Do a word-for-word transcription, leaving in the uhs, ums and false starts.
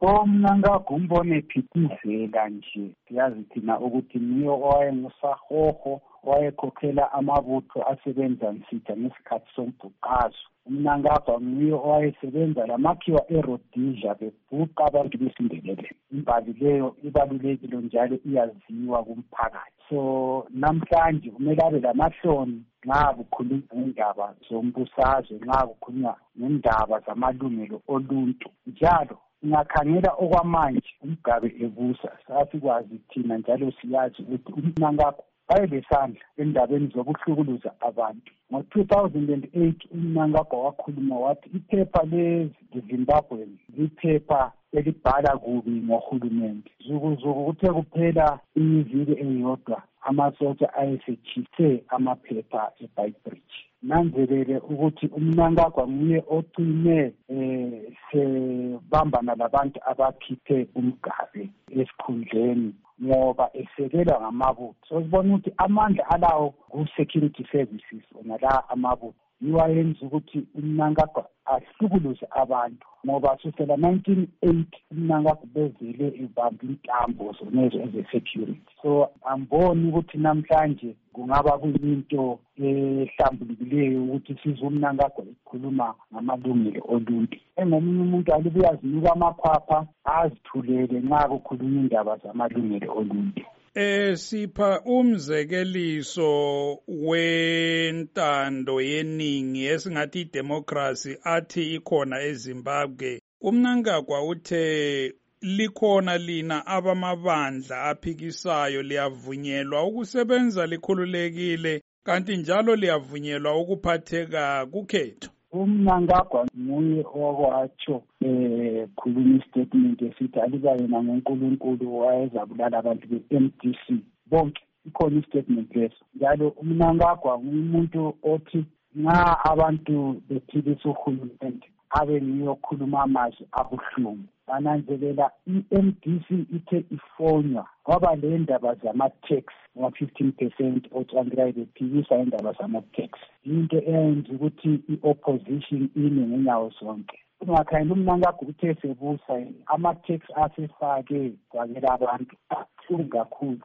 Omnangagwa umbone ephithizela nje siyazi thina ukuthi niyo owayengusahoho owayekhokhela amabutho asebenza nsitha ngesikhathi sombhuqazo. Umnangagwa nguye owayesebenza lamakhiwa eRhodesia bebhuqa abantu besiNdebele. Imbali leyo ibalulekile njalo iyaziwa kumphakathi. So namhlanje kumele abe lamahloni nxa kukhulunywa ngendaba zombusazwe, nxa kukhulunywa ngendaba zamalungelo oluntu. Njalo ungakhangela okwamanje uMgabe ebusa sasikwazi thina njalo siyazi ukuthi uMnangagwa wayelesandla endabeni zokuhlukuluza abantu. Ngo-two thousand eight uMnangagwa wakhuluma wathi iphepha leZimbabwe liphepha elibhala kubi ngohulumende. Zukuzuku kuthe kuphela imiviki eyodwa amasotsha ayesetshise amaphepha eBeitbridge. Nanzelele ukuthi uMnangagwa nguye ocine eh sebambana labantu abakhiphe uMgabe esikhundleni ngoba esekelwa ngamabutho. So sibona ukuthi amandla alawo ku-security services onala amabutho yiwayenza ukuthi uMnangagwa ahlukuluze abantu ngoba kusukela nineteen eighty uMnangagwa bezele ebamba intambo zonezo eze-security. So amboni ukuthi namhlanje kungaba kuyinto ehlambulukileyo ukuthi sizwe uMnangagwa ekhuluma ngamalungelo oluntu. Engomunye umuntu alibuya azinika amaphapha azithulele nxa kukhulunywa indaba zamalungelo oluntu. Eh sipha umzekeliso wentando yeningi esingathi idemocracy athi ikhona eZimbabwe. uMnangagwa uthe likhona lina abamabandla aphikisayo liyavunyelwa ukusebenza likhululekile kanti njalo liyavunyelwa ukuphatheka kukhetho. uMnangagwa nguye okwatsho eh khuluma istatement esithi aliba yena ngoNkulunkulu wayezabulala abantu be-M D C bonke. Ikhona istatement leso. Njalo uMnangagwa ngumuntu othi nxa abantu bephikisa uhulumende abe ngiyokhuluma amazwi abuhlungu. Bananzelela i-M D C ithe ifonywa kwaba le ndaba zama-tax ngo-fifteen percent otshandirayo bephikisa indaba zama-tax. Into eyenza ukuthi i-opposition ime ngenyawo zonke. Ungakhangela uMnangagwa uthe sebusa ama-tax asefake kwakela abantu abuhlungu kakhulu.